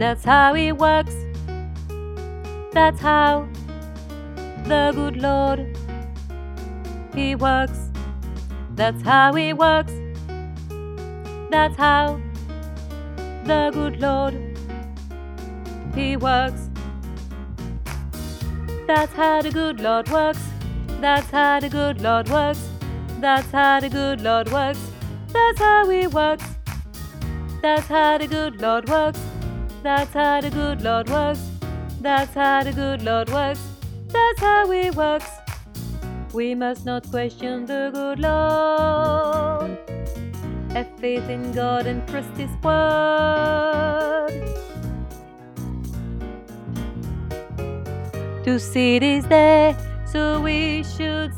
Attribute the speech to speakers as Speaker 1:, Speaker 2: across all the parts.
Speaker 1: That's how it works. That's how the good Lord, He works. That's how it works. That's how the good Lord, He works. That's how the good Lord works. That's how the good Lord works. That's how the good Lord works. That's how He works. That's how the good Lord works. That's how the good Lord works. That's how the good Lord works. That's how He works. We must not question the good Lord. Have faith in God and trust His word. To see it is there, so we should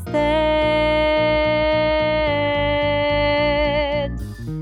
Speaker 1: stand.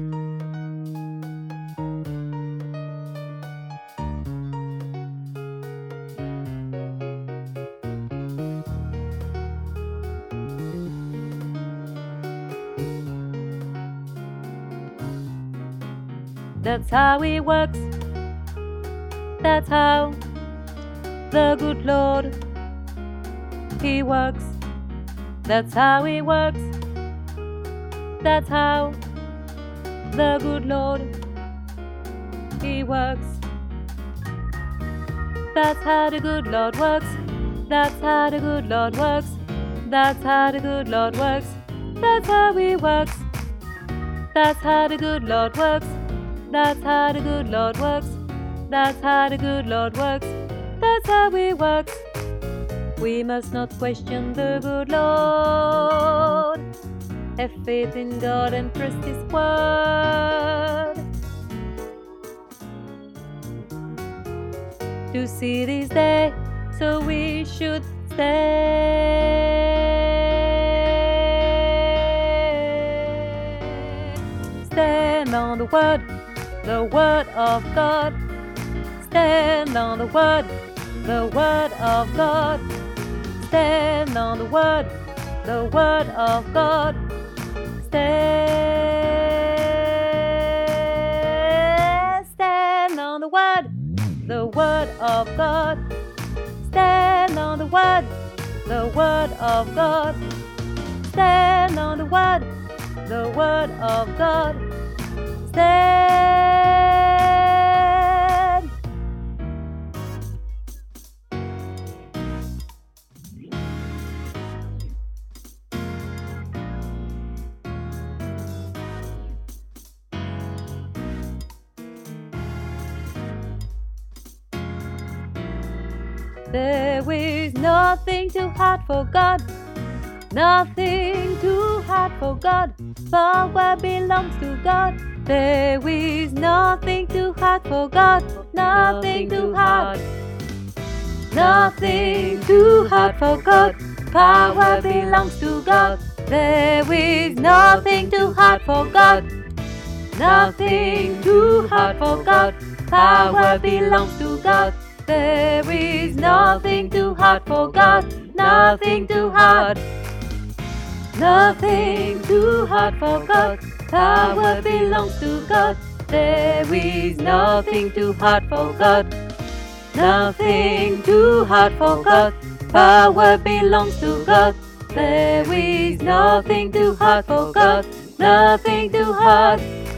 Speaker 1: That's how it works. That's how the good Lord, He works. That's how He works. That's how the good Lord, He works. That's how the good Lord works. That's how the good Lord works. That's how the good Lord works. That's how He works. That's how the good Lord works. That's how the good Lord works. That's how the good Lord works. That's how He works. We must not question the good Lord. Have faith in God and trust His word. To see it is there, so we should stand. Stand on the word of God. Stand on the word of God. Stand on the word of God. Stand on the word of God. Stand on the word of God. Stand on the word of God. Stand. There is nothing too hard for God. Nothing too hard for God. Power belongs to God. There is nothing too hard for God. Nothing too hard. Nothing too hard for God. Power belongs to God. There is nothing too hard for God. Nothing too hard for God. Power belongs to God. There is nothing too hard for God. Nothing too hard. Nothing too hard for God. Power belongs to God. There is nothing too hard for God. Nothing too hard for God. Power belongs to God. There is nothing too hard for God. Nothing too hard.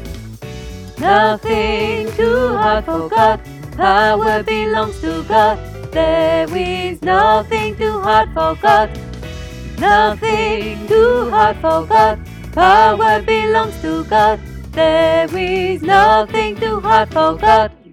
Speaker 1: Nothing too hard for God. Power belongs to God. There is nothing too hard for God. Nothing too hard for God. Power belongs to God. There is nothing too hard for God.